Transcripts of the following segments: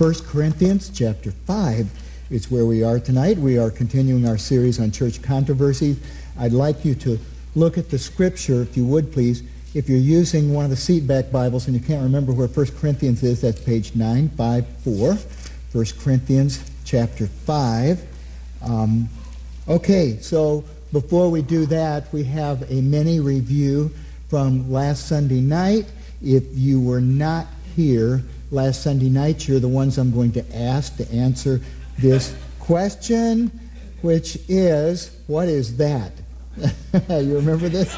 1 Corinthians chapter 5 is where we are tonight. We are continuing our series on church controversies. I'd like you to look at the scripture, if you would please. If you're using one of the seatback Bibles and you can't remember where 1 Corinthians is, that's page 954. 1 Corinthians chapter 5. Okay, so before we do that, we have a mini review from last Sunday night. If you were not here last Sunday night, you're the ones I'm going to ask to answer this question, which is, what is that? You remember this?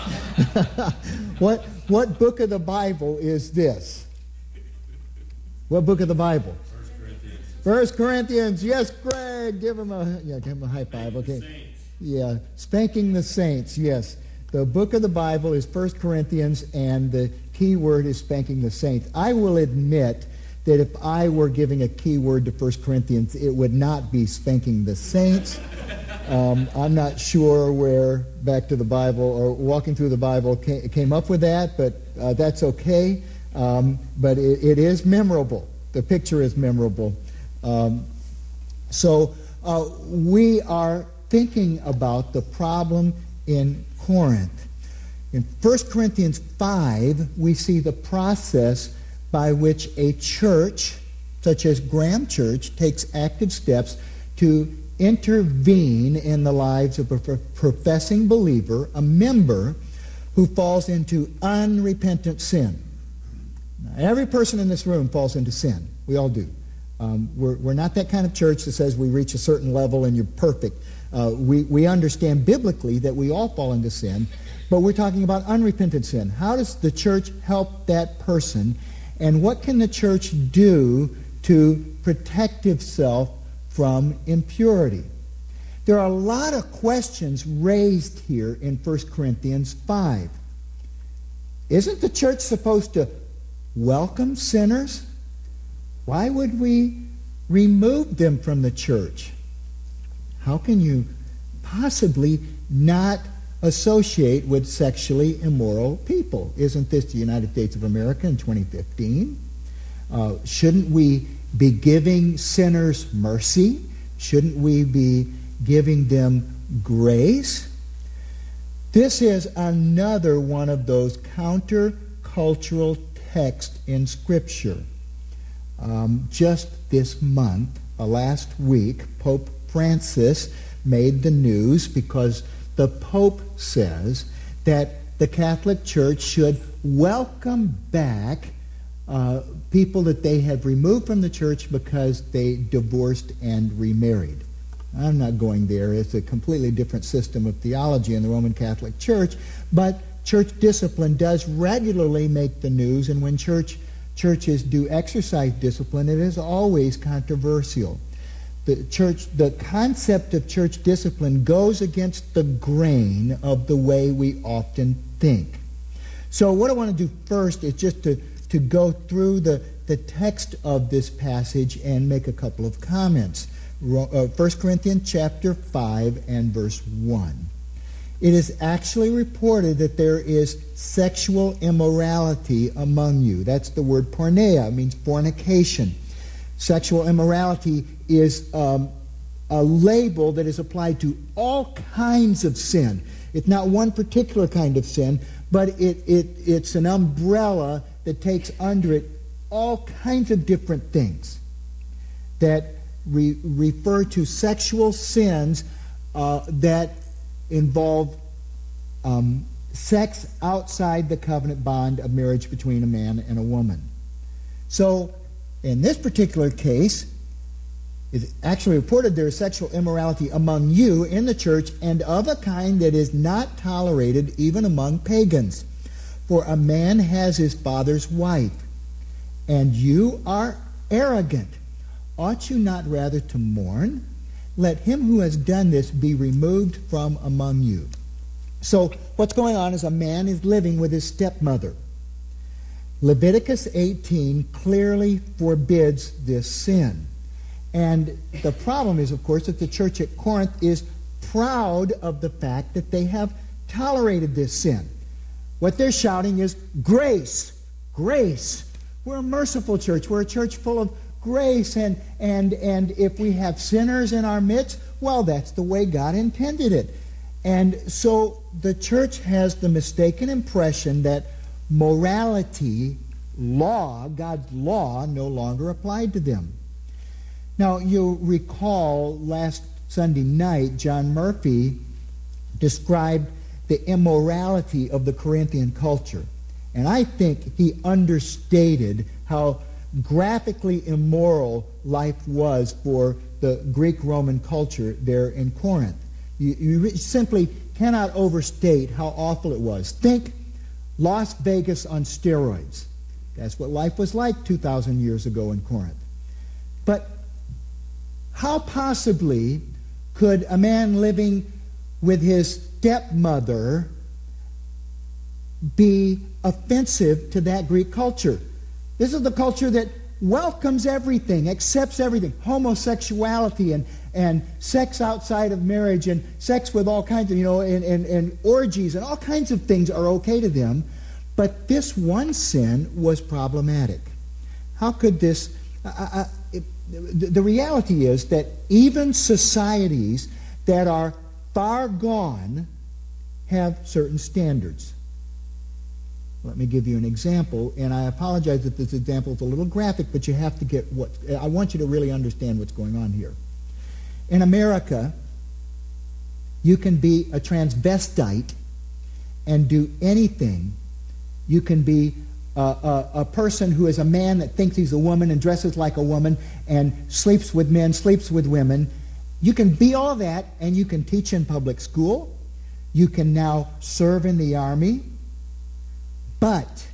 What book of the Bible is this? What book of the Bible? 1 Corinthians. Yes, Greg. Give him a high five. Okay. Yeah, spanking the saints. Yes. The book of the Bible is 1 Corinthians, and the key word is spanking the saints. I will admit that if I were giving a key word to 1 Corinthians, it would not be spanking the saints. I'm not sure where Back to the Bible or Walking Through the Bible came up with that, but that's okay. But it is memorable. The picture is memorable. So we are thinking about the problem in Corinth. In 1 Corinthians 5, we see the process by which a church, such as Graham Church, takes active steps to intervene in the lives of a professing believer, a member who falls into unrepentant sin. Now, every person in this room falls into sin. We all do. We're not that kind of church that says we reach a certain level and you're perfect. We understand biblically that we all fall into sin, but we're talking about unrepentant sin. How does the church help that person, and what can the church do to protect itself from impurity? There are a lot of questions raised here in 1 Corinthians 5. Isn't the church supposed to welcome sinners? Why would we remove them from the church? How can you possibly not associate with sexually immoral people? Isn't this the United States of America in 2015? Shouldn't we be giving sinners mercy? Shouldn't we be giving them grace? This is another one of those counter-cultural texts in Scripture. Just this month, last week, Pope Francis made the news because the Pope says that the Catholic Church should welcome back people that they have removed from the church because they divorced and remarried. I'm not going there. It's a completely different system of theology in the Roman Catholic Church, but church discipline does regularly make the news, and when churches do exercise discipline, it is always controversial. The concept of church discipline goes against the grain of the way we often think. So what I want to do first is just to go through the text of this passage and make a couple of comments. 1 Corinthians chapter 5 and verse 1. It is actually reported that there is sexual immorality among you. That's the word porneia. It means fornication. Sexual immorality is a label that is applied to all kinds of sin. It's not one particular kind of sin, but it's an umbrella that takes under it all kinds of different things that refer to sexual sins that involve sex outside the covenant bond of marriage between a man and a woman. So, in this particular case, it's actually reported there is sexual immorality among you in the church, and of a kind that is not tolerated even among pagans. For a man has his father's wife, and you are arrogant. Ought you not rather to mourn? Let him who has done this be removed from among you. So what's going on is a man is living with his stepmother. Leviticus 18 clearly forbids this sin. And the problem is, of course, that the church at Corinth is proud of the fact that they have tolerated this sin. What they're shouting is grace, grace. We're a merciful church. We're a church full of grace, and if we have sinners in our midst, well, that's the way God intended it. And so the church has the mistaken impression that morality, law, God's law, no longer applied to them. Now, you'll recall last Sunday night, John Murphy described the immorality of the Corinthian culture. And I think he understated how graphically immoral life was for the Greek-Roman culture there in Corinth. You simply cannot overstate how awful it was. Think Las Vegas on steroids. That's what life was like 2,000 years ago in Corinth. But how possibly could a man living with his stepmother be offensive to that Greek culture? This is the culture that welcomes everything, accepts everything. Homosexuality and sex outside of marriage and sex with all kinds of, and orgies and all kinds of things are okay to them. But this one sin was problematic. How could this... the reality is that even societies that are far gone have certain standards. Let me give you an example, and I apologize if this example is a little graphic, but you have to get I want you to really understand what's going on here. In America, you can be a transvestite and do anything. You can be a person who is a man that thinks he's a woman and dresses like a woman and sleeps with men, sleeps with women. You can be all that, and you can teach in public school. You can now serve in the army. But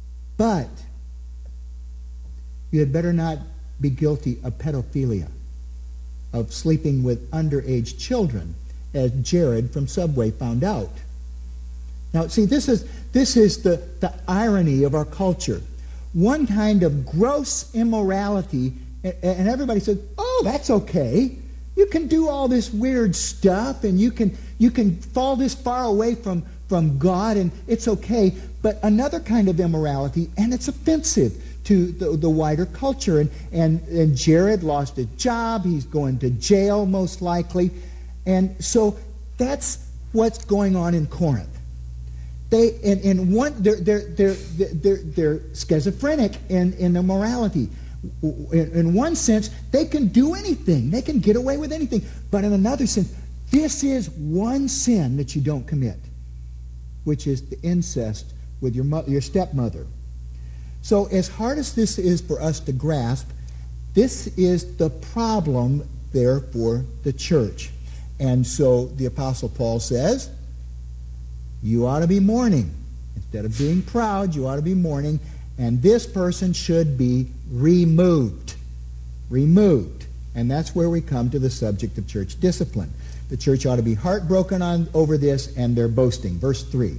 you had better not be guilty of pedophilia, of sleeping with underage children, as Jared from Subway found out. Now, see, this is the irony of our culture. One kind of gross immorality, and everybody says, "Oh, that's okay. You can do all this weird stuff, and you can fall this far away from God, and it's okay." But another kind of immorality, and it's offensive to the wider culture. And Jared lost his job. He's going to jail most likely. And so that's what's going on in Corinth. They're schizophrenic in their morality. In one sense, they can do anything. They can get away with anything. But in another sense, this is one sin that you don't commit, which is the incest with your stepmother. So as hard as this is for us to grasp, this is the problem there for the church. And so the Apostle Paul says, you ought to be mourning. Instead of being proud, you ought to be mourning, and this person should be removed. Removed. And that's where we come to the subject of church discipline. The church ought to be heartbroken over this, and they're boasting. Verse 3.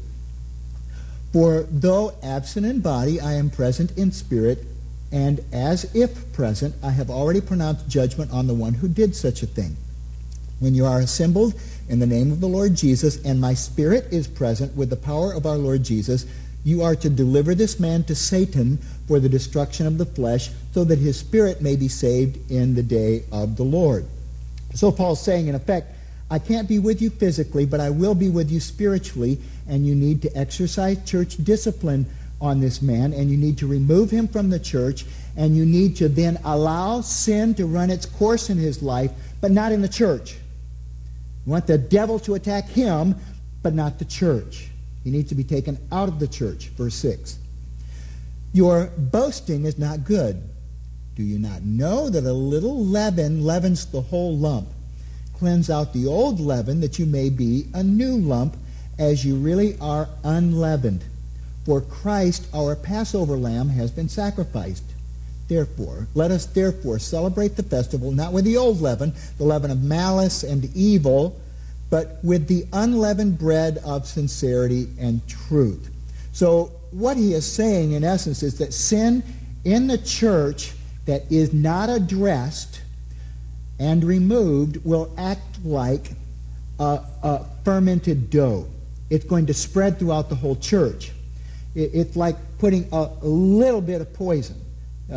For though absent in body, I am present in spirit, and as if present, I have already pronounced judgment on the one who did such a thing. When you are assembled in the name of the Lord Jesus, and my spirit is present with the power of our Lord Jesus, you are to deliver this man to Satan for the destruction of the flesh, so that his spirit may be saved in the day of the Lord. So Paul's saying, in effect, I can't be with you physically, but I will be with you spiritually, and you need to exercise church discipline on this man, and you need to remove him from the church, and you need to then allow sin to run its course in his life, but not in the church. You want the devil to attack him, but not the church. He needs to be taken out of the church. Verse 6. Your boasting is not good. Do you not know that a little leaven leavens the whole lump? Cleanse out the old leaven, that you may be a new lump, as you really are unleavened. For Christ, our Passover lamb, has been sacrificed. Therefore, let us therefore celebrate the festival, not with the old leaven, the leaven of malice and evil, but with the unleavened bread of sincerity and truth. So what he is saying, in essence, is that sin in the church that is not addressed and removed will act like a fermented dough. It's going to spread throughout the whole church. It's like putting a little bit of poison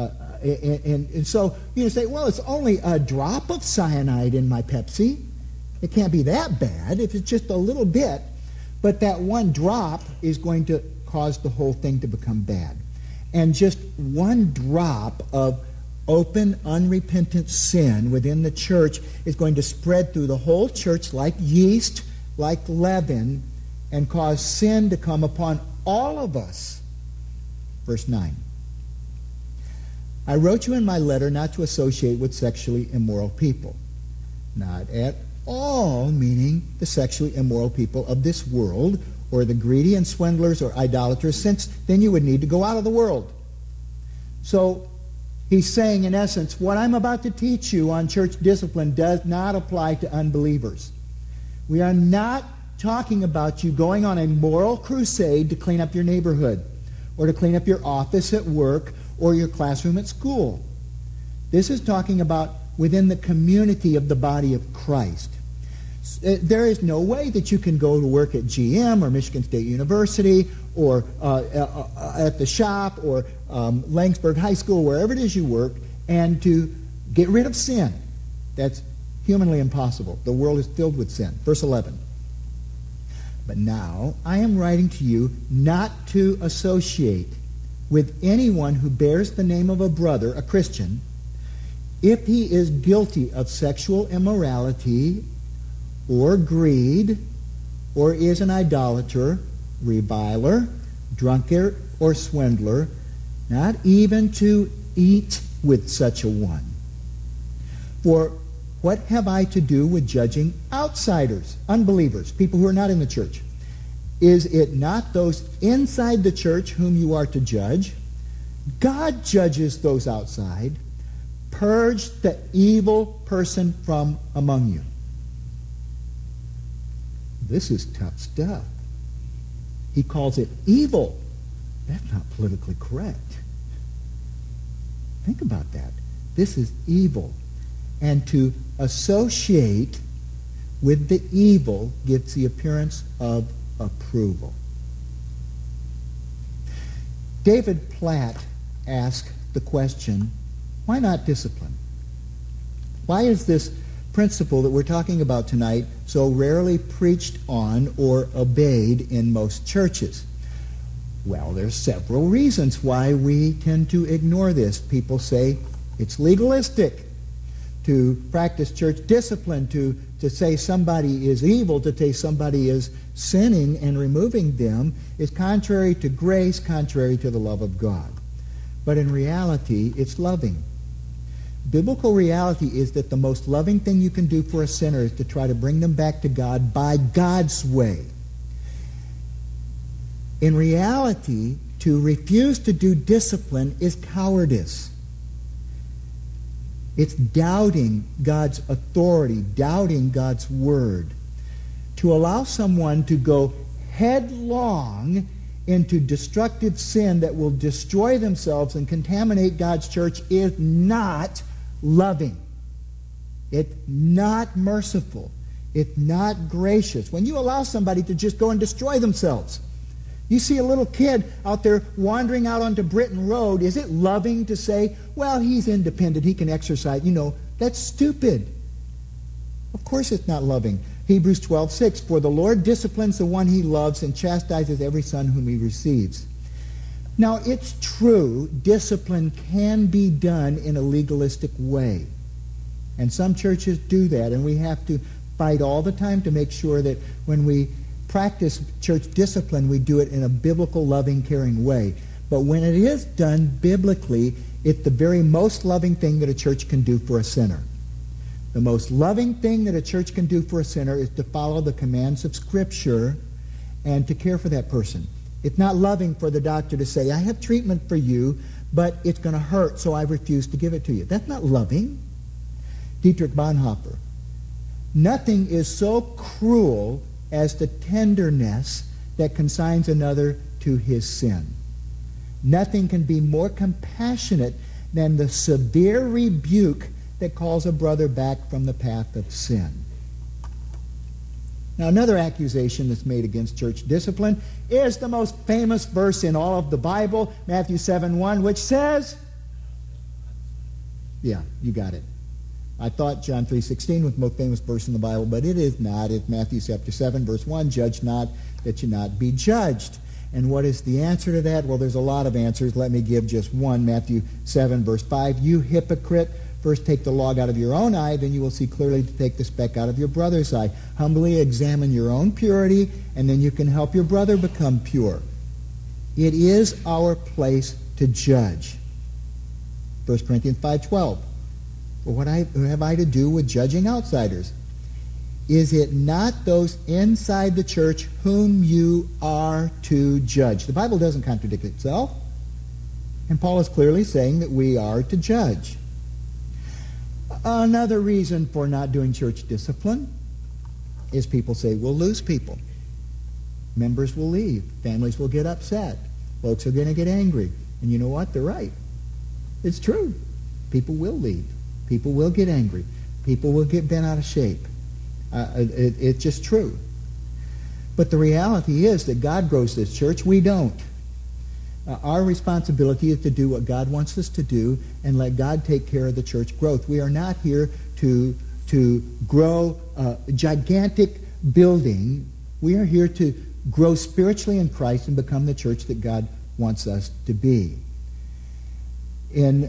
And so you say, well, it's only a drop of cyanide in my Pepsi. It can't be that bad if it's just a little bit. But that one drop is going to cause the whole thing to become bad. And just one drop of open, unrepentant sin within the church is going to spread through the whole church like yeast, like leaven, and cause sin to come upon all of us. Verse 9. I wrote you in my letter not to associate with sexually immoral people. Not at all meaning the sexually immoral people of this world, or the greedy and swindlers or idolaters, since then you would need to go out of the world. So he's saying, in essence, what I'm about to teach you on church discipline does not apply to unbelievers. We are not talking about you going on a moral crusade to clean up your neighborhood, or to clean up your office at work, or your classroom at school. This is talking about within the community of the body of Christ. There is no way that you can go to work at GM or Michigan State University or at the shop or Langsburg High School, wherever it is you work, and to get rid of sin. That's humanly impossible. The world is filled with sin. Verse 11. But now I am writing to you not to associate with anyone who bears the name of a brother, a Christian, if he is guilty of sexual immorality or greed, or is an idolater, reviler, drunkard, or swindler, not even to eat with such a one. For what have I to do with judging outsiders, unbelievers, people who are not in the church? Is it not those inside the church whom you are to judge? God judges those outside. Purge the evil person from among you. This is tough stuff. He calls it evil. That's not politically correct. Think about that. This is evil. And to associate with the evil gives the appearance of approval. David Platt asked the question, why not discipline? Why is this principle that we're talking about tonight so rarely preached on or obeyed in most churches? Well, there's several reasons why we tend to ignore this. People say it's legalistic to practice church discipline, to say somebody is evil, to say somebody is sinning and removing them is contrary to grace, contrary to the love of God. But in reality, it's loving. Biblical reality is that the most loving thing you can do for a sinner is to try to bring them back to God by God's way. In reality, to refuse to do discipline is cowardice. It's doubting God's authority, doubting God's word. To allow someone to go headlong into destructive sin that will destroy themselves and contaminate God's church is not loving. It's not merciful. It's not gracious. When you allow somebody to just go and destroy themselves, you see a little kid out there wandering out onto Britain Road, is it loving to say, well, he's independent, he can exercise? You know, that's stupid. Of course it's not loving. Hebrews 12:6, for the Lord disciplines the one he loves and chastises every son whom he receives. Now, it's true, discipline can be done in a legalistic way. And some churches do that, and we have to fight all the time to make sure that when we practice church discipline, we do it in a biblical, loving, caring way. But when it is done biblically, it's the very most loving thing that a church can do for a sinner. The most loving thing that a church can do for a sinner is to follow the commands of Scripture and to care for that person. It's not loving for the doctor to say, I have treatment for you, but it's going to hurt, so I refuse to give it to you. That's not loving. Dietrich Bonhoeffer. Nothing is so cruel as the tenderness that consigns another to his sin. Nothing can be more compassionate than the severe rebuke that calls a brother back from the path of sin. Now, another accusation that's made against church discipline is the most famous verse in all of the Bible, Matthew 7:1, which says, Yeah, you got it. I thought John 3:16 was the most famous verse in the Bible, but it is not. It's Matthew chapter 7, verse 1, judge not that you not be judged. And what is the answer to that? Well, there's a lot of answers. Let me give just one. Matthew 7, verse 5, you hypocrite, first take the log out of your own eye, then you will see clearly to take the speck out of your brother's eye. Humbly examine your own purity, and then you can help your brother become pure. It is our place to judge. 1 Corinthians 5:12. Well, what have I to do with judging outsiders? Is it not those inside the church whom you are to judge? The Bible doesn't contradict itself. And Paul is clearly saying that we are to judge. Another reason for not doing church discipline is people say we'll lose people. Members will leave. Families will get upset. Folks are going to get angry. And you know what? They're right. It's true. People will leave. People will get angry. People will get bent out of shape. It's just true. But the reality is that God grows this church. We don't. Our responsibility is to do what God wants us to do and let God take care of the church growth. We are not here to grow a gigantic building. We are here to grow spiritually in Christ and become the church that God wants us to be. In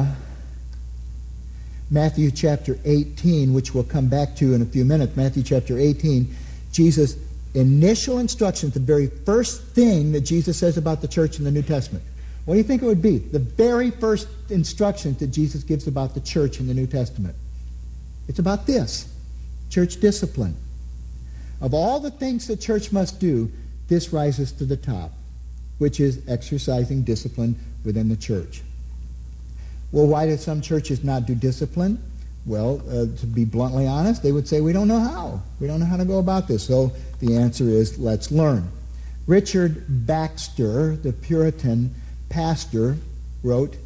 Matthew chapter 18, which we'll come back to in a few minutes, Matthew chapter 18, Jesus' initial instructions, the very first thing that Jesus says about the church in the New Testament. What do you think it would be? The very first instructions that Jesus gives about the church in the New Testament. It's about this, church discipline. Of all the things the church must do, this rises to the top, which is exercising discipline within the church. Well, why do some churches not do discipline? Well, to be bluntly honest, they would say, we don't know how. We don't know how to go about this. So the answer is, let's learn. Richard Baxter, the Puritan pastor, wrote,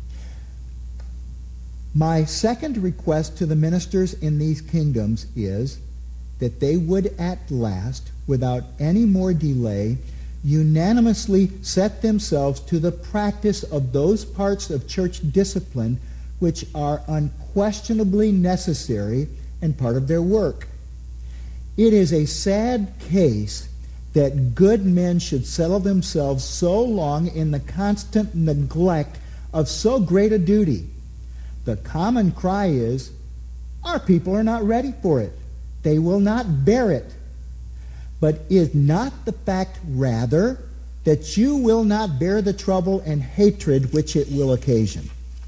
my second request to the ministers in these kingdoms is that they would at last, without any more delay, unanimously set themselves to the practice of those parts of church discipline which are unquestionably necessary and part of their work. It is a sad case that good men should settle themselves so long in the constant neglect of so great a duty. The common cry is, our people are not ready for it. They will not bear it. But is not the fact rather that you will not bear the trouble and hatred which it will occasion?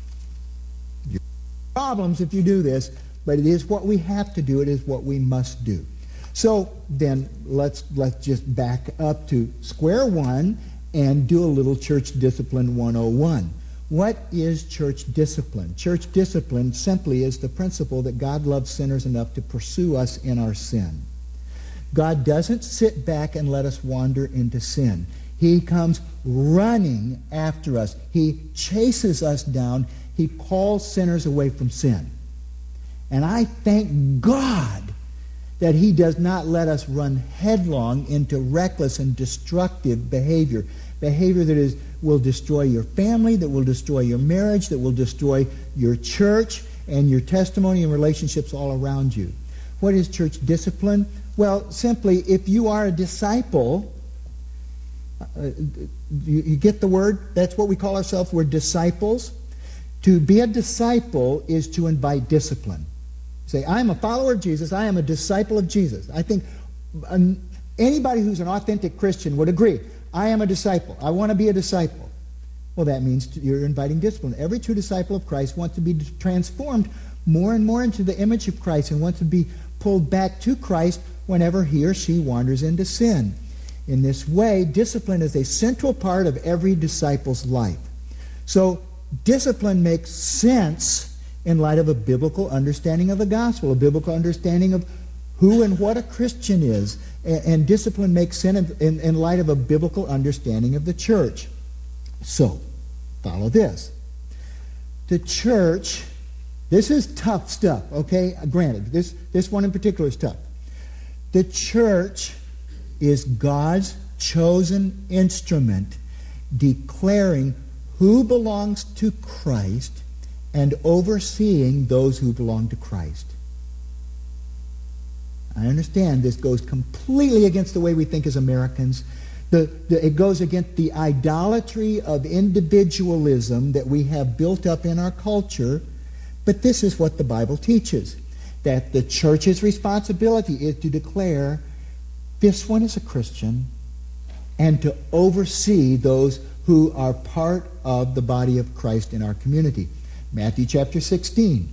Problems if you do this, but it is what we have to do. It is what we must do. So then let's just back up to square one and do a little church discipline 101. What is church discipline? Church discipline simply is the principle that God loves sinners enough to pursue us in our sin. God doesn't sit back and let us wander into sin. He comes running after us. He chases us down. He calls sinners away from sin. And I thank God that He does not let us run headlong into reckless and destructive behavior. Behavior that will destroy your family, that will destroy your marriage, that will destroy your church and your testimony and relationships all around you. What is church discipline? Well, simply, if you are a disciple, you get the word? That's what we call ourselves. We're disciples. To be a disciple is to invite discipline. Say, I am a follower of Jesus. I am a disciple of Jesus. I think anybody who's an authentic Christian would agree. I am a disciple. I want to be a disciple. Well, that means you're inviting discipline. Every true disciple of Christ wants to be transformed more and more into the image of Christ and wants to be pulled back to Christ whenever he or she wanders into sin. In this way, discipline is a central part of every disciple's life. So, discipline makes sense in light of a biblical understanding of the gospel, a biblical understanding of who and what a Christian is. And discipline makes sense in light of a biblical understanding of the church. So, follow this. The church, this is tough stuff, okay? Granted, this one in particular is tough. The church is God's chosen instrument declaring who belongs to Christ and overseeing those who belong to Christ. I understand this goes completely against the way we think as Americans. It goes against the idolatry of individualism that we have built up in our culture, but this is what the Bible teaches, that the church's responsibility is to declare this one is a Christian and to oversee those who are part of the body of Christ in our community. Matthew chapter 16.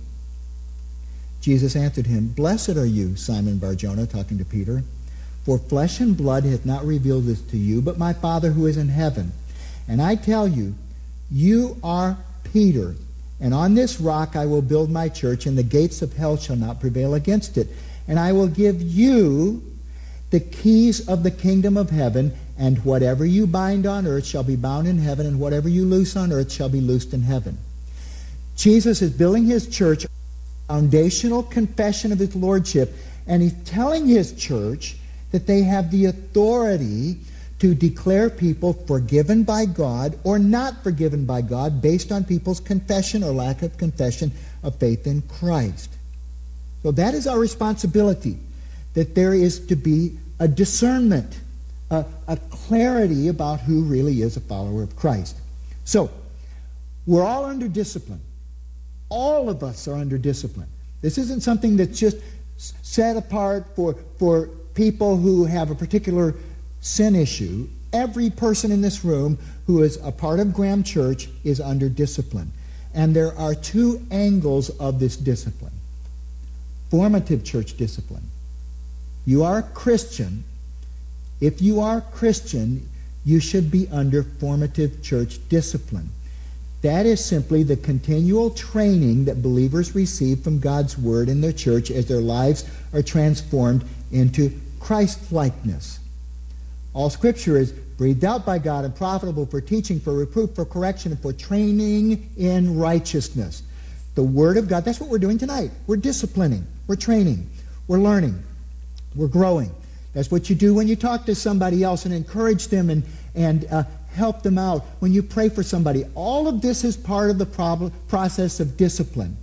Jesus answered him, "Blessed are you, Simon Bar-Jonah," talking to Peter, "for flesh and blood hath not revealed this to you, but my Father who is in heaven. And I tell you, you are Peter, and on this rock I will build my church, and the gates of hell shall not prevail against it. And I will give you the keys of the kingdom of heaven, and whatever you bind on earth shall be bound in heaven, and whatever you loose on earth shall be loosed in heaven." Jesus is building his church, foundational confession of his lordship, and he's telling his church that they have the authority to declare people forgiven by God or not forgiven by God based on people's confession or lack of confession of faith in Christ. So that is our responsibility, that there is to be a discernment, a clarity about who really is a follower of Christ. So, we're all under discipline. All of us are under discipline. This isn't something that's just set apart for people who have a particular sin issue. Every person in this room who is a part of Graham Church is under discipline. And there are two angles of this discipline. Formative church discipline. You are a Christian. If you are a Christian, you should be under formative church discipline. That is simply the continual training that believers receive from God's Word in their church as their lives are transformed into Christ-likeness. All Scripture is breathed out by God and profitable for teaching, for reproof, for correction, and for training in righteousness. The Word of God, that's what we're doing tonight. We're disciplining. We're training. We're learning. We're growing. That's what you do when you talk to somebody else and encourage them and help them out. When you pray for somebody, all of this is part of the process of discipline.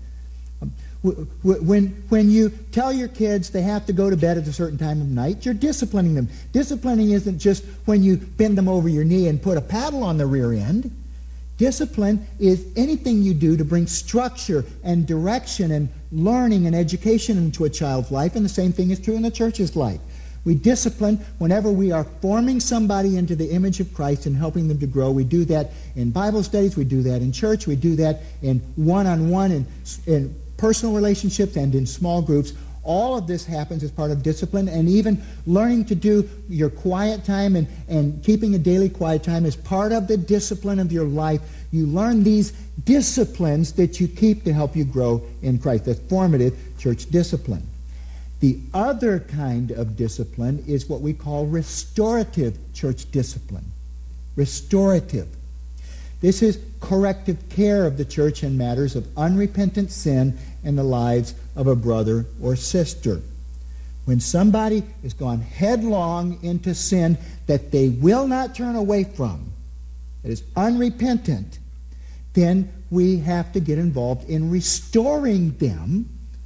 When you tell your kids they have to go to bed at a certain time of night, you're disciplining them. Disciplining isn't just when you bend them over your knee and put a paddle on the rear end. Discipline is anything you do to bring structure and direction and learning and education into a child's life, and the same thing is true in the church's life. We discipline whenever we are forming somebody into the image of Christ and helping them to grow. We do that in Bible studies. We do that in church. We do that in one-on-one and in personal relationships and in small groups. All of this happens as part of discipline, and even learning to do your quiet time and keeping a daily quiet time is part of the discipline of your life. You learn these disciplines that you keep to help you grow in Christ. That's formative church discipline. The other kind of discipline is what we call restorative church discipline. Restorative. This is corrective care of the church in matters of unrepentant sin in the lives of a brother or sister. When somebody has gone headlong into sin that they will not turn away from, that is unrepentant, then we have to get involved in restoring them,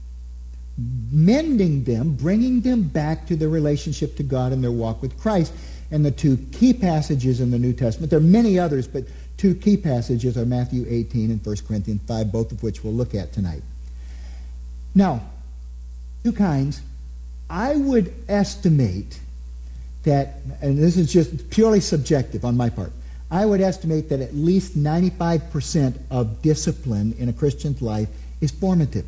mending them, bringing them back to their relationship to God and their walk with Christ. And the two key passages in the New Testament, there are many others, but two key passages are Matthew 18 and 1 Corinthians 5, both of which we'll look at tonight. Now, two kinds. I would estimate that, and this is just purely subjective on my part, I would estimate that at least 95% of discipline in a Christian's life is formative.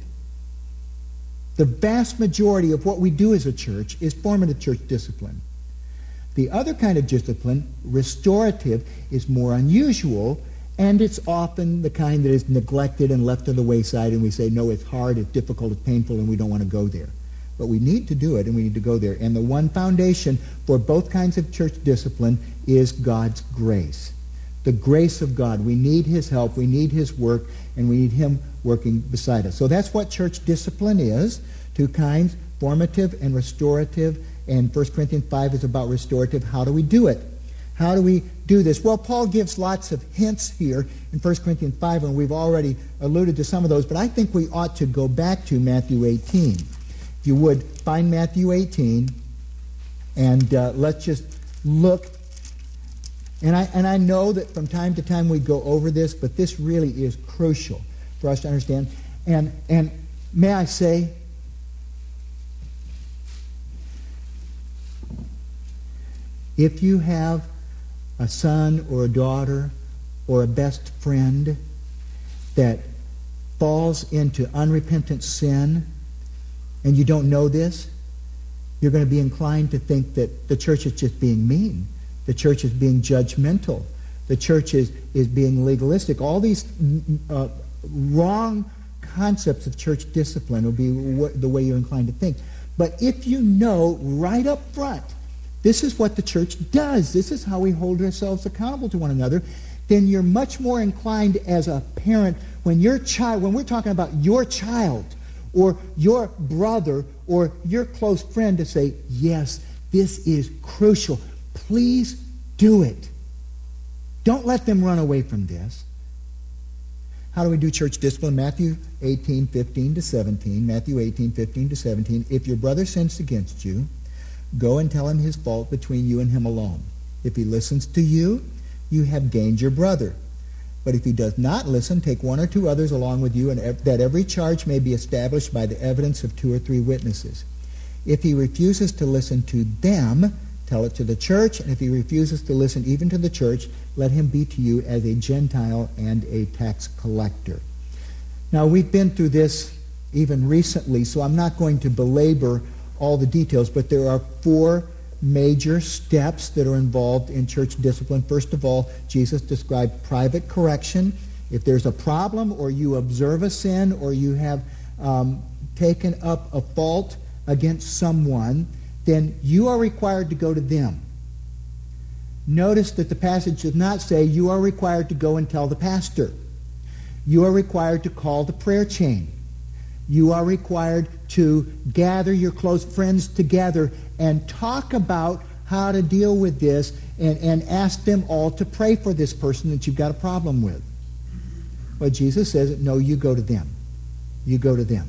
The vast majority of what we do as a church is formative church discipline. The other kind of discipline, restorative, is more unusual, and it's often the kind that is neglected and left to the wayside, and we say, no, it's hard, it's difficult, it's painful, and we don't want to go there. But we need to do it, and we need to go there. And the one foundation for both kinds of church discipline is God's grace. The grace of God. We need His help, we need His work, and we need Him working beside us. So that's what church discipline is. Two kinds, formative and restorative. And 1 Corinthians 5 is about restorative. How do we do it? How do we do this? Well, Paul gives lots of hints here in 1 Corinthians 5, and we've already alluded to some of those, but I think we ought to go back to Matthew 18. If you would, find Matthew 18, and let's just look. And I know that from time to time we go over this, but this really is crucial for us to understand. And may I say, if you have a son or a daughter or a best friend that falls into unrepentant sin and you don't know this, you're going to be inclined to think that the church is just being mean. The church is being judgmental. The church is being legalistic. All these wrong concepts of church discipline will be the way you're inclined to think. But if you know right up front, this is what the church does, this is how we hold ourselves accountable to one another, then you're much more inclined as a parent when we're talking about your child or your brother or your close friend to say, yes, this is crucial. Please do it. Don't let them run away from this. How do we do church discipline? Matthew 18, 15 to 17. Matthew 18, 15 to 17. If your brother sins against you, go and tell him his fault between you and him alone. If he listens to you, you have gained your brother. But if he does not listen, take one or two others along with you, and that every charge may be established by the evidence of 2 or 3 witnesses. If he refuses to listen to them, tell it to the church, and if he refuses to listen even to the church, let him be to you as a Gentile and a tax collector. Now, we've been through this even recently, so I'm not going to belabor all the details, but there are 4 major steps that are involved in church discipline. First of all, Jesus described private correction. If there's a problem or you observe a sin or you have taken up a fault against someone, then you are required to go to them. Notice that the passage does not say you are required to go and tell the pastor. You are required to call the prayer chain. You are required to gather your close friends together and talk about how to deal with this and ask them all to pray for this person that you've got a problem with. But Jesus says, no, you go to them. You go to them.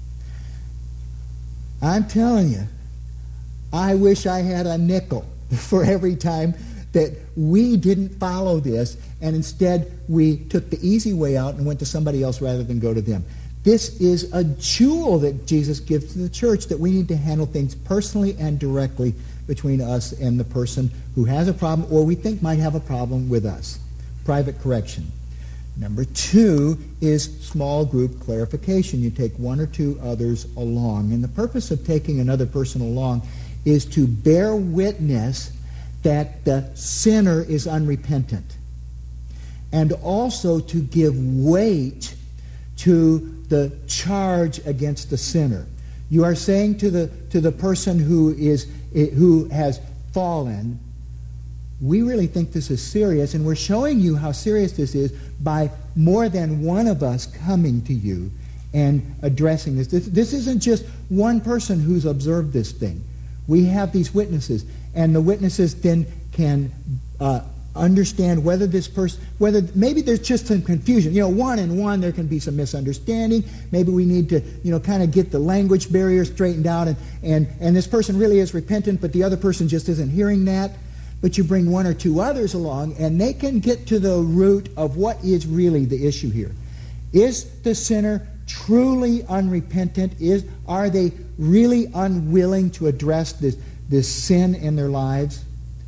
I'm telling you, I wish I had a nickel for every time that we didn't follow this and instead we took the easy way out and went to somebody else rather than go to them. This is a jewel that Jesus gives to the church, that we need to handle things personally and directly between us and the person who has a problem or we think might have a problem with us. Private correction. Number 2 is small group clarification. You take 1 or 2 others along. And the purpose of taking another person along is to bear witness that the sinner is unrepentant. And also to give weight to the charge against the sinner. You are saying to the person who has fallen, we really think this is serious, and we're showing you how serious this is by more than one of us coming to you and addressing this. This isn't just one person who's observed this thing. We have these witnesses, and the witnesses then can understand whether this person, whether maybe there's just some confusion. 1 and 1, there can be some misunderstanding. Maybe we need to, kind of get the language barrier straightened out, and this person really is repentant, but the other person just isn't hearing that. But you bring 1 or 2 others along, and they can get to the root of what is really the issue here. Is the sinner truly unrepentant? Are they really unwilling to address this sin in their lives?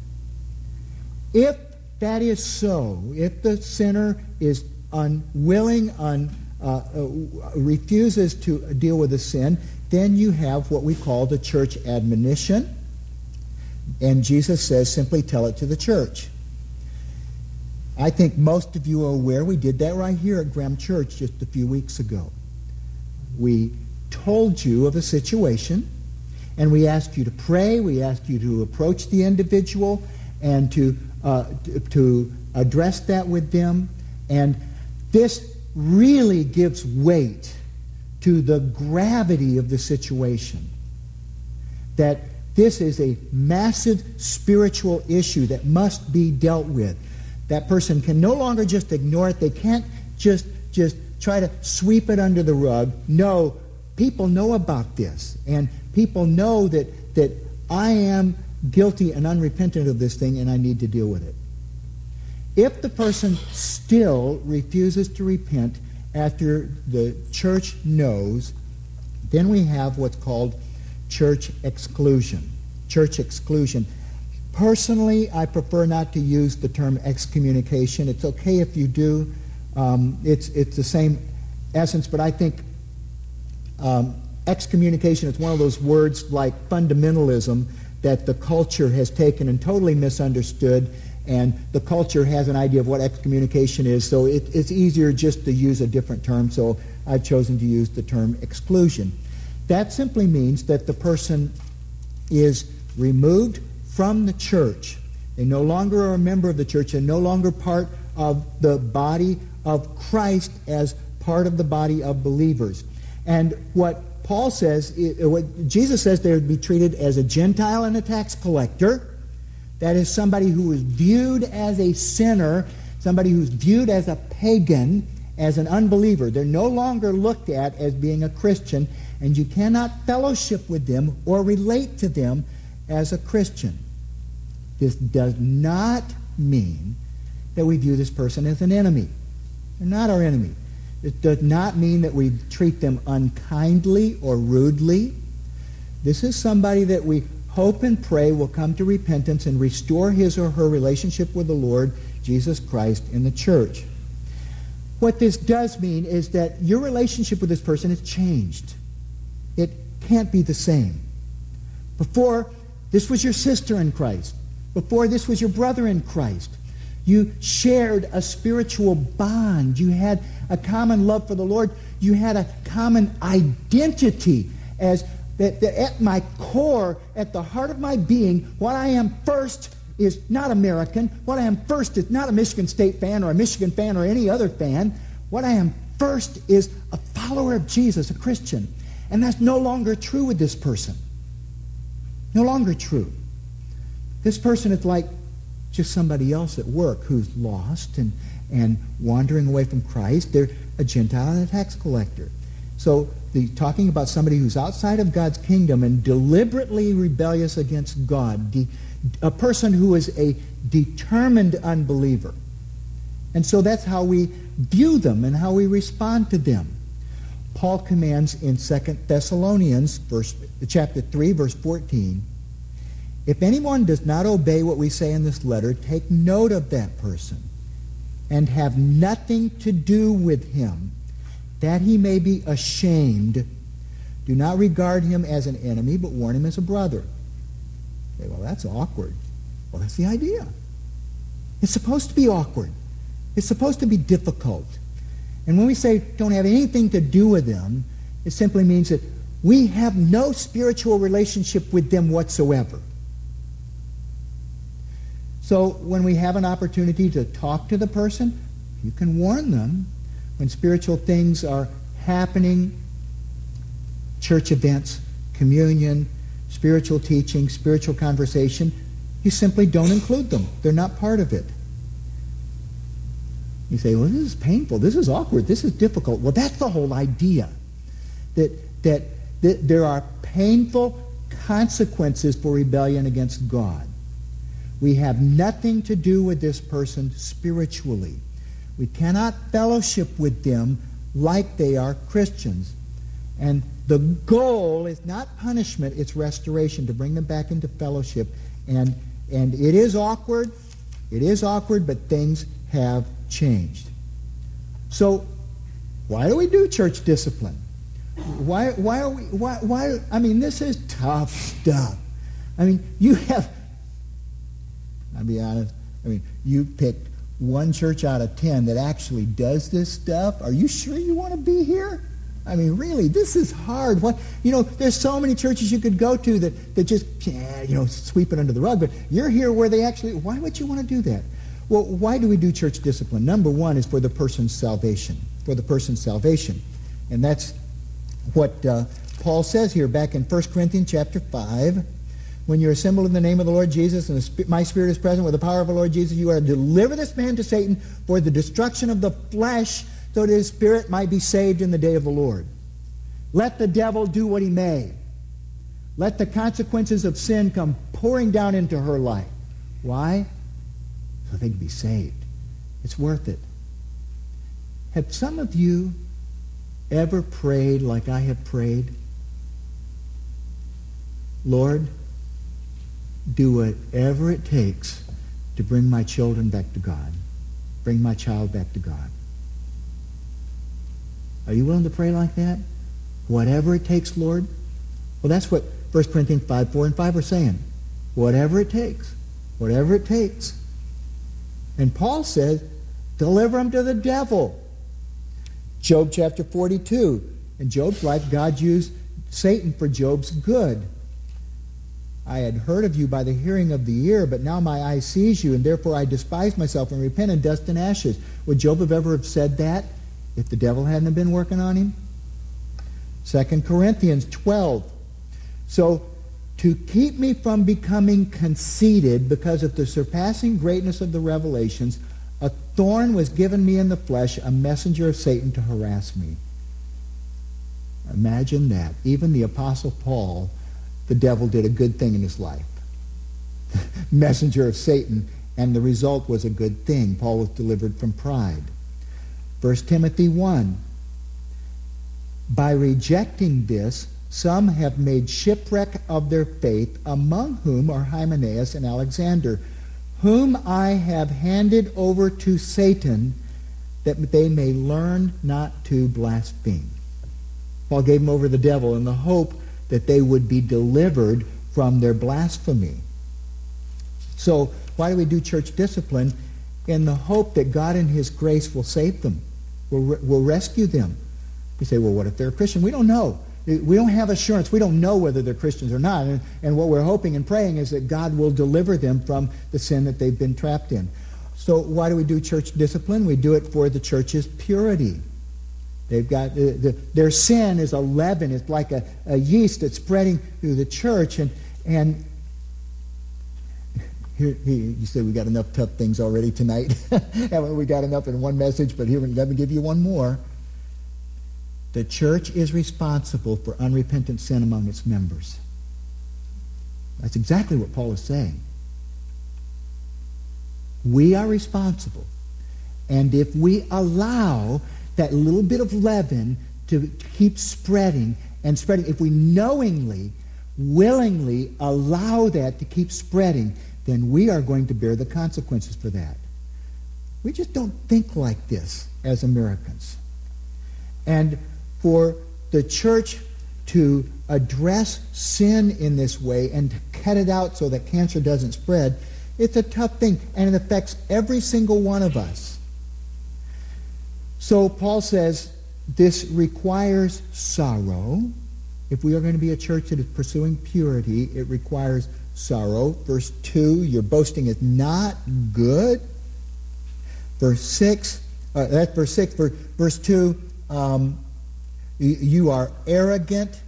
If that is so, if the sinner is unwilling, refuses to deal with the sin, then you have what we call the church admonition. And Jesus says, simply tell it to the church. I think most of you are aware we did that right here at Graham Church just a few weeks ago. We told you of a situation, and we asked you to pray, we asked you to approach the individual and to address that with them. And this really gives weight to the gravity of the situation. That This is a massive spiritual issue that must be dealt with. That person can no longer just ignore it. They can't just try to sweep it under the rug. No, people know about this, and people know that I am guilty and unrepentant of this thing, and I need to deal with it. If the person still refuses to repent after the church knows, then we have what's called church exclusion. Church exclusion. Personally, I prefer not to use the term excommunication. It's okay if you do. It's the same essence, but I think excommunication is one of those words like fundamentalism that the culture has taken and totally misunderstood, and the culture has an idea of what excommunication is, so it's easier just to use a different term, so I've chosen to use the term exclusion. That simply means that the person is removed from the church. They no longer are a member of the church and no longer part of the body of Christ as part of the body of believers. And what Paul says, what Jesus says, they would be treated as a Gentile and a tax collector. That is somebody who is viewed as a sinner, somebody who's viewed as a pagan, as an unbeliever. They're no longer looked at as being a Christian, and you cannot fellowship with them or relate to them as a Christian. This does not mean that we view this person as an enemy. They're not our enemy. It does not mean that we treat them unkindly or rudely. This is somebody that we hope and pray will come to repentance and restore his or her relationship with the Lord Jesus Christ in the church. What this does mean is that your relationship with this person has changed. It can't be the same. Before, this was your sister in Christ. Before, this was your brother in Christ. You shared a spiritual bond. You had a common love for the Lord. You had a common identity as that at my core, at the heart of my being, what I am first is not American. What I am first is not a Michigan State fan or a Michigan fan or any other fan. What I am first is a follower of Jesus, a Christian. And that's no longer true with this person. No longer true. This person is like just somebody else at work who's lost and wandering away from Christ. They're a Gentile and a tax collector. So talking about somebody who's outside of God's kingdom and deliberately rebellious against God, a person who is a determined unbeliever. And so that's how we view them and how we respond to them. Paul commands in 2 Thessalonians chapter 3, verse 14, if anyone does not obey what we say in this letter, take note of that person and have nothing to do with him, that he may be ashamed. Do not regard him as an enemy, but warn him as a brother. Okay, well, that's awkward. Well, that's the idea. It's supposed to be awkward. It's supposed to be difficult. And when we say don't have anything to do with them, it simply means that we have no spiritual relationship with them whatsoever. So when we have an opportunity to talk to the person, you can warn them. When spiritual things are happening, church events, communion, spiritual teaching, spiritual conversation, you simply don't include them. They're not part of it. You say, well, this is painful, this is awkward, this is difficult. Well, that's the whole idea. That there are painful consequences for rebellion against God. We have nothing to do with this person spiritually. We cannot fellowship with them like they are Christians. And the goal is not punishment, it's restoration, to bring them back into fellowship. And it is awkward, but things have changed. So, why do we do church discipline? Why I mean, this is tough stuff. I mean, I'll be honest, you picked one church out of 10 that actually does this stuff. Are you sure you want to be here? I mean, really, this is hard. There's so many churches you could go to that just, sweep it under the rug. But you're here where they actually, why would you want to do that? Well, why do we do church discipline? Number one is for the person's salvation. For the person's salvation. And that's what Paul says here back in 1 Corinthians chapter 5, when you're assembled in the name of the Lord Jesus, and my Spirit is present with the power of the Lord Jesus, you are to deliver this man to Satan for the destruction of the flesh, so that his spirit might be saved in the day of the Lord. Let the devil do what he may. Let the consequences of sin come pouring down into her life. Why? So they can be saved. It's worth it. Have some of you ever prayed like I have prayed? Lord, do whatever it takes to bring my children back to God. Bring my child back to God. Are you willing to pray like that? Whatever it takes, Lord? Well, that's what 1 Corinthians 5, 4 and 5 are saying. Whatever it takes. Whatever it takes. And Paul says, deliver them to the devil. Job chapter 42. In Job's life, God used Satan for Job's good. I had heard of you by the hearing of the ear, but now my eye sees you, and therefore I despise myself and repent in dust and ashes. Would Job have ever said that if the devil hadn't been working on him? 2 Corinthians 12. So, to keep me from becoming conceited because of the surpassing greatness of the revelations, a thorn was given me in the flesh, a messenger of Satan to harass me. Imagine that. Even the Apostle Paul, the devil did a good thing in his life. Messenger of Satan, and the result was a good thing. Paul was delivered from pride. 1 Timothy 1. By rejecting this, some have made shipwreck of their faith, among whom are Hymenaeus and Alexander, whom I have handed over to Satan, that they may learn not to blaspheme. Paul gave them over to the devil in the hope that they would be delivered from their blasphemy. So, why do we do church discipline? In the hope that God in His grace will save them, will rescue them. You say, well, what if they're a Christian? We don't know. We don't have assurance. We don't know whether they're Christians or not. And what we're hoping and praying is that God will deliver them from the sin that they've been trapped in. So why do we do church discipline? We do it for the church's purity. They've got their sin is a leaven. It's like a yeast that's spreading through the church. And here, you said we got enough tough things already tonight. Haven't we got enough in one message? But here, let me give you one more. The church is responsible for unrepentant sin among its members. That's exactly what Paul is saying. We are responsible. And if we allow that little bit of leaven to keep spreading and spreading, if we knowingly, willingly allow that to keep spreading, then we are going to bear the consequences for that. We just don't think like this as Americans. And for the church to address sin in this way and to cut it out so that cancer doesn't spread, it's a tough thing, and it affects every single one of us. So Paul says this requires sorrow. If we are going to be a church that is pursuing purity, it requires sorrow. Verse 2, your boasting is not good. Verse 6, that's verse 6. Verse 2, you are arrogant.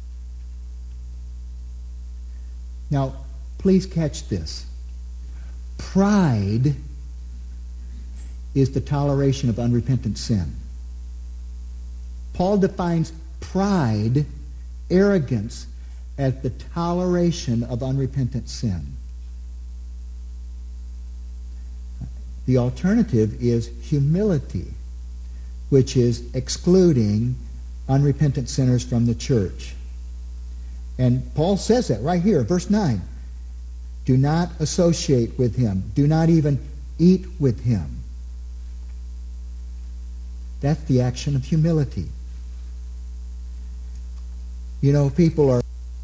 Now, please catch this. Pride is the toleration of unrepentant sin. Paul defines pride, arrogance, as the toleration of unrepentant sin. The alternative is humility, which is excluding unrepentant sinners from the church. And Paul says that right here, verse 9. Do not associate with him. Do not even eat with him. That's the action of humility. You know, people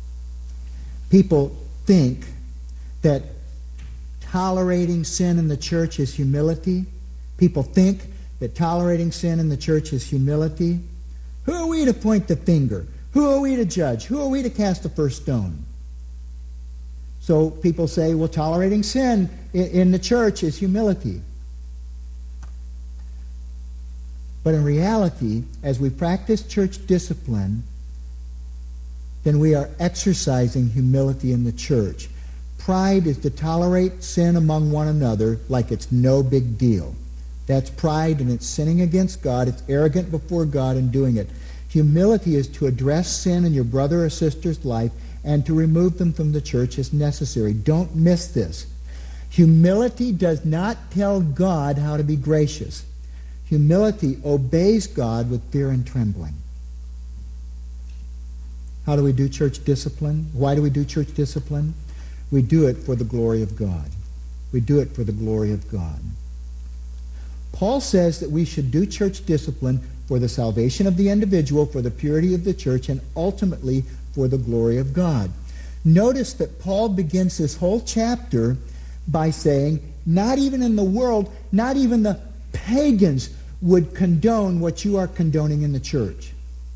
think that tolerating sin in the church is humility. People think that tolerating sin in the church is humility. Who are we to point the finger? Who are we to judge? Who are we to cast the first stone? So people say, well, tolerating sin in the church is humility. But in reality, as we practice church discipline, then we are exercising humility in the church. Pride is to tolerate sin among one another like it's no big deal. That's pride, and it's sinning against God. It's arrogant before God in doing it. Humility is to address sin in your brother or sister's life and to remove them from the church as necessary. Don't miss this. Humility does not tell God how to be gracious. Humility obeys God with fear and trembling. How do we do church discipline? Why do we do church discipline? We do it for the glory of God. We do it for the glory of God. Paul says that we should do church discipline for the salvation of the individual, for the purity of the church, and ultimately for the glory of God. Notice that Paul begins this whole chapter by saying, not even in the world, not even the pagans would condone what you are condoning in the church.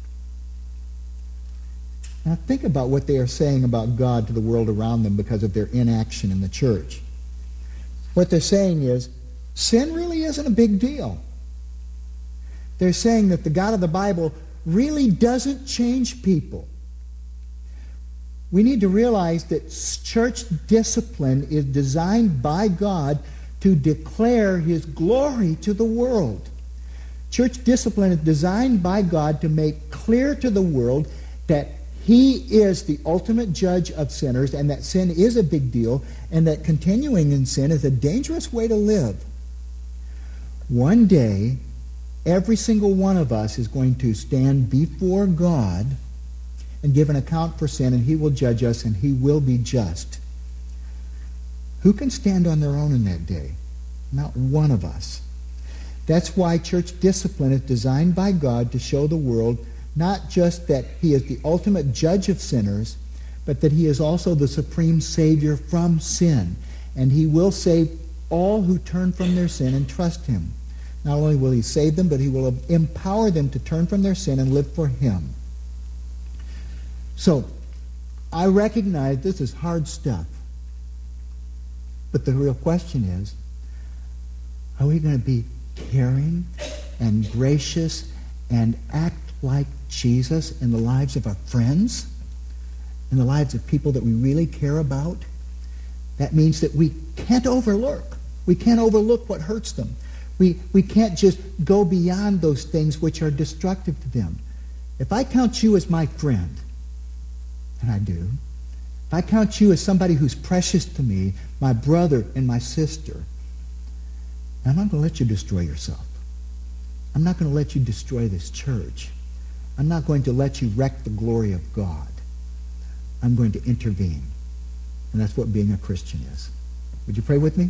Now think about what they are saying about God to the world around them because of their inaction in the church. What they're saying is, sin really isn't a big deal. They're saying that the God of the Bible really doesn't change people. We need to realize that church discipline is designed by God to declare His glory to the world. Church discipline is designed by God to make clear to the world that He is the ultimate judge of sinners, and that sin is a big deal, and that continuing in sin is a dangerous way to live. One day, every single one of us is going to stand before God and give an account for sin, and He will judge us, and He will be just. Who can stand on their own in that day? Not one of us. That's why church discipline is designed by God to show the world not just that He is the ultimate judge of sinners, but that He is also the supreme Savior from sin. And He will save all who turn from their sin and trust Him. Not only will He save them, but He will empower them to turn from their sin and live for Him. So, I recognize this is hard stuff. But the real question is, are we going to be caring and gracious and act like Jesus in the lives of our friends, in the lives of people that we really care about? That means that we can't overlook. We can't overlook what hurts them. We can't just go beyond those things which are destructive to them. If I count you as my friend, and I do, if I count you as somebody who's precious to me, my brother and my sister, I'm not going to let you destroy yourself. I'm not going to let you destroy this church. I'm not going to let you wreck the glory of God. I'm going to intervene. And that's what being a Christian is. Would you pray with me?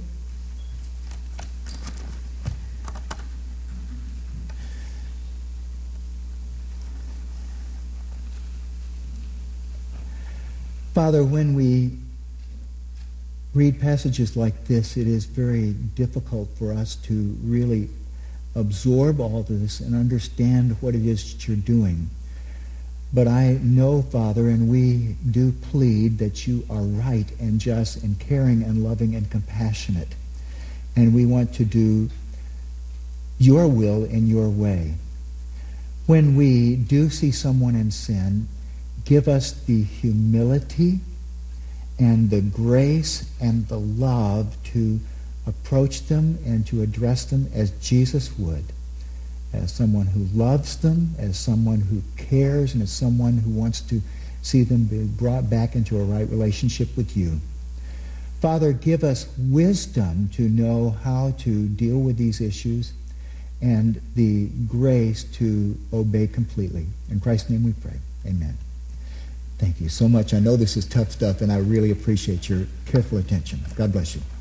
Father, when we read passages like this, it is very difficult for us to really absorb all of this and understand what it is that you're doing. But I know, Father, and we do plead that you are right and just and caring and loving and compassionate. And we want to do your will in your way. When we do see someone in sin, give us the humility and the grace and the love to approach them and to address them as Jesus would, as someone who loves them, as someone who cares, and as someone who wants to see them be brought back into a right relationship with you. Father, give us wisdom to know how to deal with these issues and the grace to obey completely. In Christ's name we pray. Amen. Thank you so much. I know this is tough stuff, and I really appreciate your careful attention. God bless you.